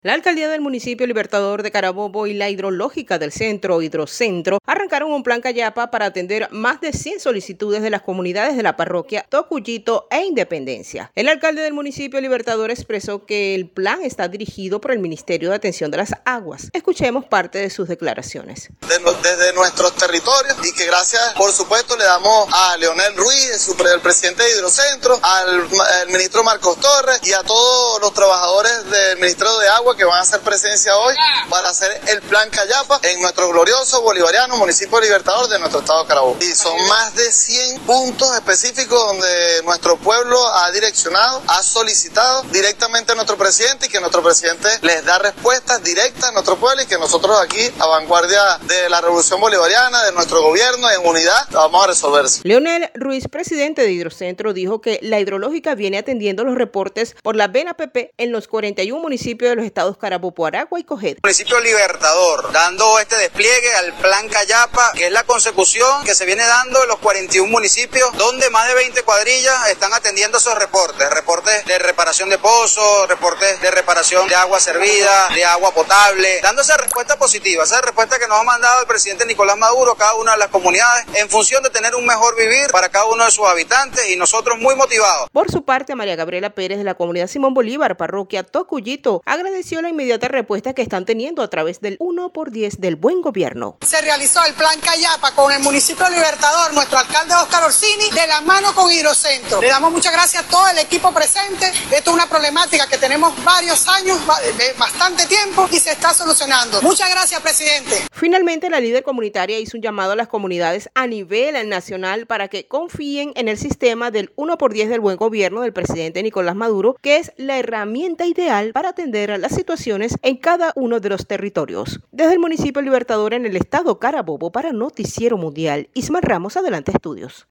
La alcaldía del municipio Libertador de Carabobo y la hidrológica del centro Hidrocentro arrancaron un plan Cayapa para atender más de 100 solicitudes de las comunidades de la parroquia Tocuyito e Independencia. El alcalde del municipio Libertador expresó que el plan está dirigido por el Ministerio de Atención de las Aguas. Escuchemos parte de sus declaraciones. Desde nuestros territorios, y que gracias, por supuesto, le damos a Leonel Ruiz, el presidente de Hidrocentro, al ministro Marcos Torres y a todos los trabajadores del Ministerio de Agua que van a hacer presencia hoy para hacer el plan Cayapa en nuestro glorioso bolivariano municipio Libertador de nuestro estado de Carabobo. Y son más de 100 puntos específicos donde nuestro pueblo ha direccionado, ha solicitado directamente a nuestro presidente y que nuestro presidente les da respuestas directas a nuestro pueblo y que nosotros aquí, a vanguardia de la revolución bolivariana, de nuestro gobierno, en unidad, vamos a resolver. Leonel Ruiz, presidente de Hidrocentro, dijo que la hidrológica viene atendiendo los reportes por la BENAPP en los 41 municipios de los estados Carabobo, Aragua y Coged. Municipio Libertador, dando este despliegue al plan Cayapa, que es la consecución que se viene dando en los 41 municipios, donde más de 20 cuadrillas están atendiendo esos reportes de reparación de pozos, reportes de reparación de agua servida, de agua potable, dando esa respuesta positiva, esa respuesta que nos ha mandado el presidente Nicolás Maduro a cada una de las comunidades en función de tener un mejor vivir para cada uno de sus habitantes, y nosotros muy motivados. Por su parte, María Gabriela Pérez, de la comunidad Simón Bolívar, parroquia Tocuyito, agradeció la inmediata respuesta que están teniendo a través del 1x10 del buen gobierno. Se realizó el plan Cayapa con el municipio Libertador, nuestro alcalde Óscar Orsini, de la mano con Hidrocentro. Le damos muchas gracias a todo el equipo presente. Esto es una problemática que tenemos varios años, bastante tiempo, y se está solucionando. Muchas gracias, presidente. Finalmente, la líder comunitaria hizo un llamado a las comunidades a nivel nacional para que confíen en el sistema del 1x10 del buen gobierno del presidente Nicolás Maduro, que es la herramienta ideal para atender a las situaciones en cada uno de los territorios. Desde el municipio Libertador en el estado Carabobo, para Noticiero Mundial, Ismael Ramos, Adelante Estudios.